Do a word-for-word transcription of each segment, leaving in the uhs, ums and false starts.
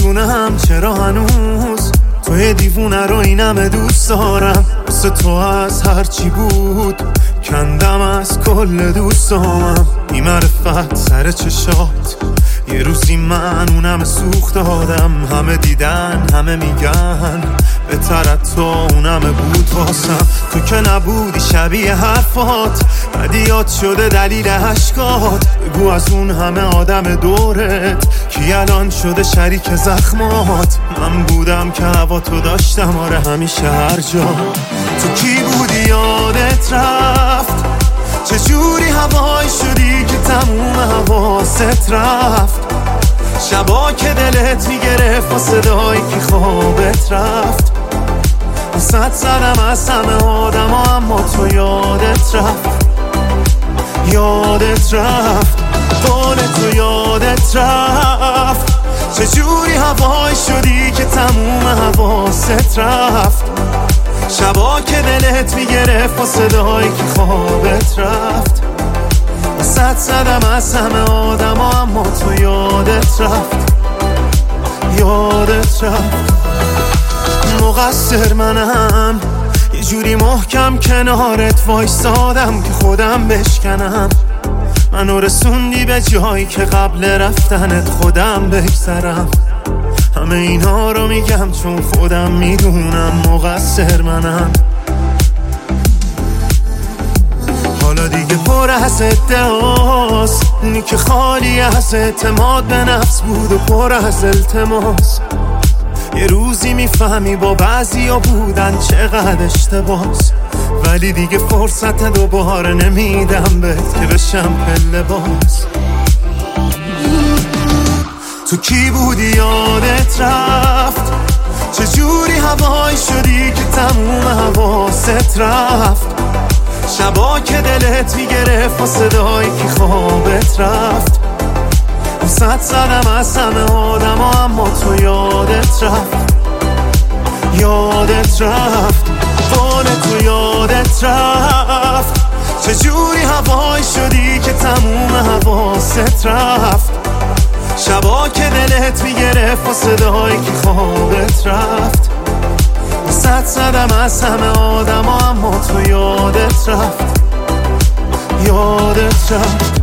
نمیدونم چرا هنوز توی دیوونه رو اینم دوست دارم. واسه تو از هرچی بود کندم از کل دوستامم. بی معرفت سر چشات یه روزی من اونم سوخت دادم. همه دیدن همه میگن بهترت تو اونم بود واسم. تو که نبودی شبیه حرفات بدیات شده دلیل عشقات. بگو از اون همه آدم دورت کی الان شده شریک زخمات. من بودم که هوا تو داشتم آره همیشه هر جا. تو کی بودی یادت رفت چجوری هوایی شدی که تموم حواست رفت. شبا که دلت میگرفت و صدایی که خوابت رفت. واسه زدم از همه آدم ها اما تو یادت رفت. یادت رفت قول تو یادت رفت. چجوری هوایی شدی که تموم حواست رفت. شبا که دلت میگرفت و صدایی که خوابت رفت. واسه زدم از همه آدم ها اما تو یادت رفت. یادت رفت. مقصر منم یه جوری محکم کنارت وایسادم که خودم بشکنم. منو رسوندی به جایی که قبل رفتنت خودم بگذرم. همه اینا رو میگم چون خودم میدونم مقصر منم. حالا دیگه پر از ادعاست اینی که خالی از اعتماد به نفس بود و پر از التماس. یه روزی میفهمی با بعضی ها بودن چقدر اشتباس. ولی دیگه فرصت دوباره نمیدم بهت که بشم پله باز. تو کی بودی یادت رفت چجوری هوایی شدی که تموم حواست رفت. شبا که دلت میگرفت و صدایی که خوابت رفت. واسه زدم از همه آدم ها اما تو یادت رفت. یادت رفت قول تو یادت رفت. چجوری هوایی شدی که تموم حواست رفت. شبا که دلت میگرفت و صدایی که خوابت رفت. واسه زدم از همه آدم ها اما تو یادت رفت. یادت رفت.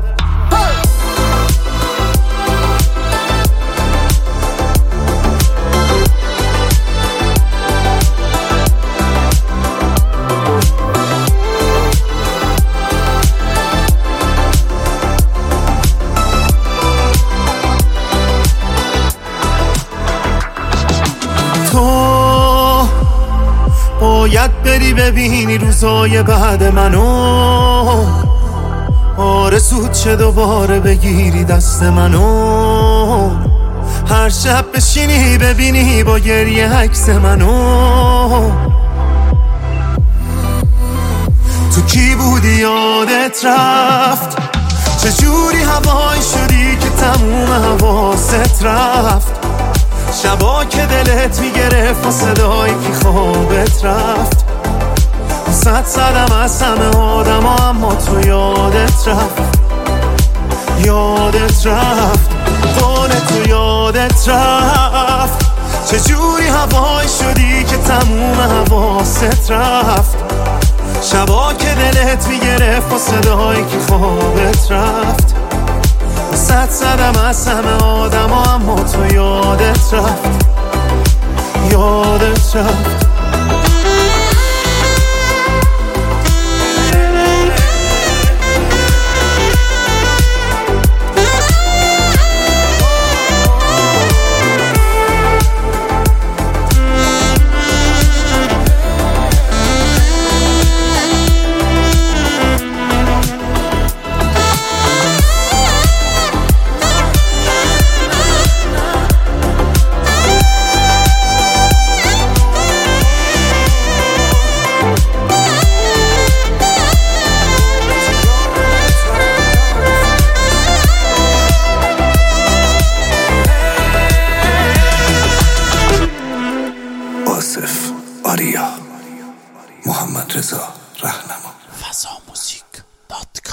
تو باید بری ببینی روزای بعد منو. آرزوت چه دوباره بگیری دست منو. هر شب بشینی ببینی با گریه عکس منو. تو کی بودی یادت رفت چجوری هوایی شدی که تموم حواست رفت. شبا که دلت میگرفت و صدایی که خوابت رفت. واسه زدم از همه آدم ها اما تو یادت رفت. یادت رفت قول تو یادت رفت. چجوری هوایی شدی که تموم حواست رفت. شبا که دلت میگرفت و صدایی که خوابت رفت. واسه زدم از همه آدم ها اما تو یادت رفت. یادت رفت. آریا محمد رضا رهنما فضا موزیک دات